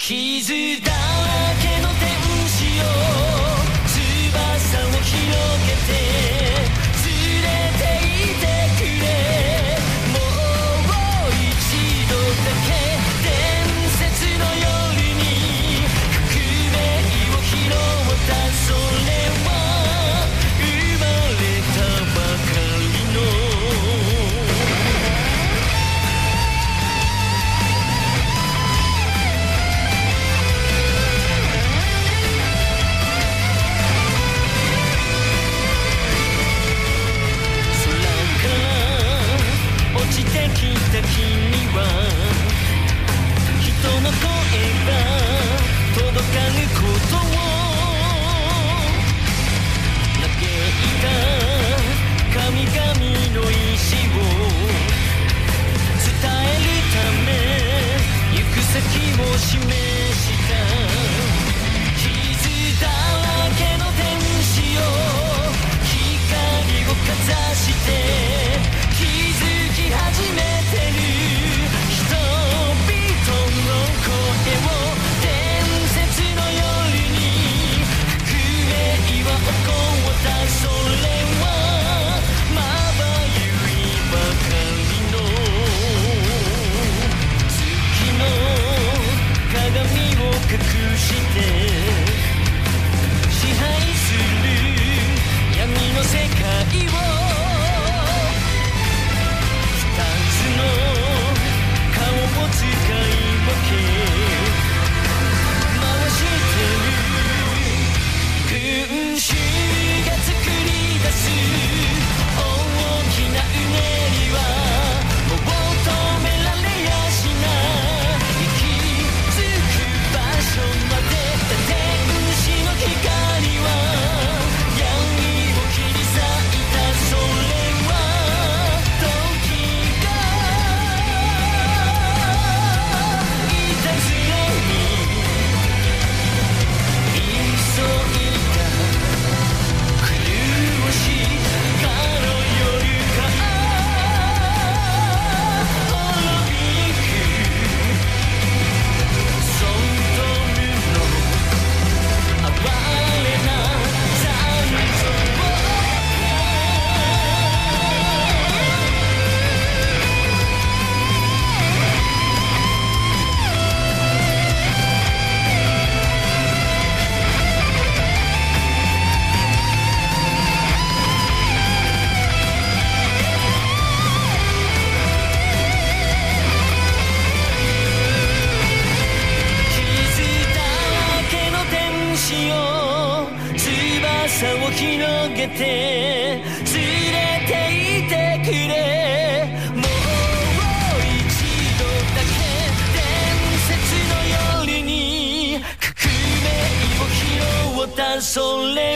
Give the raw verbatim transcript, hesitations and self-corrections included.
傷だらけの天使よ翼を広げて連れていてくれもう一度だけ伝説の夜に革命を拾ったそれは生まれたばかりの落ちてきた君は人の声が届かぬことを嘆いた神々の意志を伝えるため行く先を示した傷だらけの天使よ光をかざして気づき始めてる人々の声を伝説の夜に革命は起こったそれはまばゆいばかりの月の鏡を隠して支配する闇の世界を顔を使い分け回してる群衆が作り出す大きなうねりはもう止められやしない息づく場所まで天使の光は闇を切り裂いたそれは時が翼を広げて連れていてくれもう一度だけ伝説の夜に革命を拾ったそれ